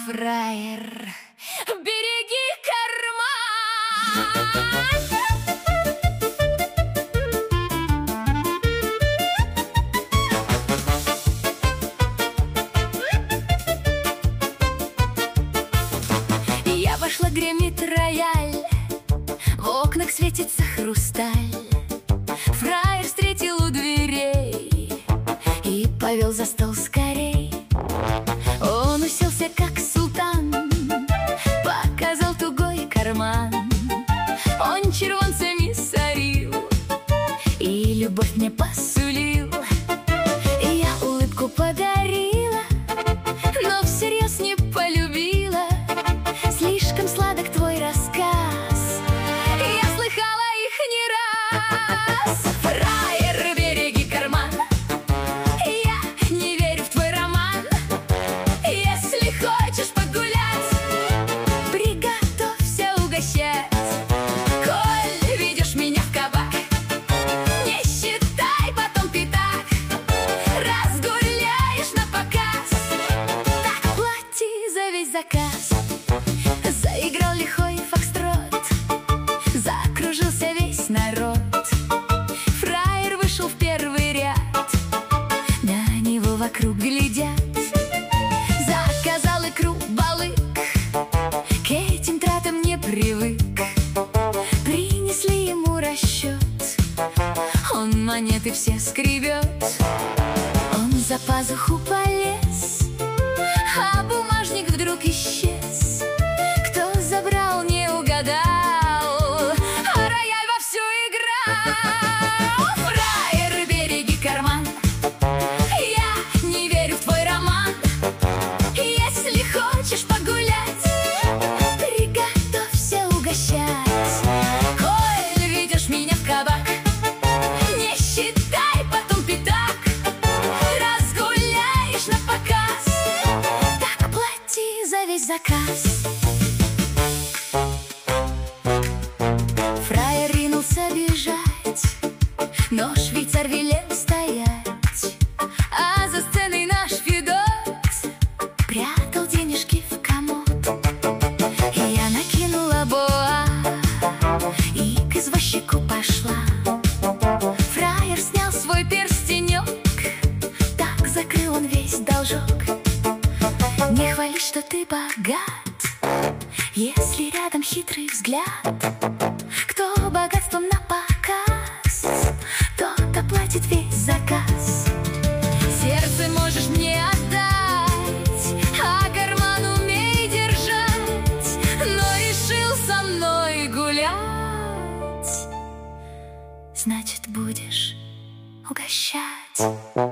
Фраер, береги карман. Я вошла, гремит рояль, в окнах светится хрусталь. Фраер встретил у дверей и повел за стол скорей. Он уселся, как султан, показал тугой карман. Он червонцами сорил и любовь мне посулил. И я улыбку подарила, но всерьез не полюбила. Слишком сладок твой рассказ, я слыхала их не раз. Фраер, береги карман, я не верю в твой роман. Если хочешь погулять, приготовься угощать. Коль ведешь меня в кабак, не считай потом пятак. Разгуляешь на показ, так плати за весь заказ. Заиграл лихой фокстрот, закружился весь народ. Фраер вышел в первый ряд, на него вокруг глядят. Заказал икру, балык, к этим тратам не привык. Принесли ему расчет, он монеты все скребет. Он за пазуху полез, а бумажник вдруг исчез. Кто забрал, не угадал, а рояль вовсю играл. Фраер, береги карман, я не верю в твой роман. Если хочешь погулять, приготовься угощать. Коль ведешь меня в кабак, не считай потом пятак. Разгуляешь на показ, так плати за весь заказ. Фраер ринулся бежать, но швейцар велел стоять. А за сценой наш Федот прятал денежки в комод. Я накинула боа и к извозчику пошла. Фраер снял свой перстенек, так закрыл он весь должок. Не хвали, что ты богат, если рядом хитрый взгляд. Кто богатством на показ, тот оплатит весь заказ. Сердце можешь мне отдать, а карман умей держать. Но решил со мной гулять, значит, будешь угощать.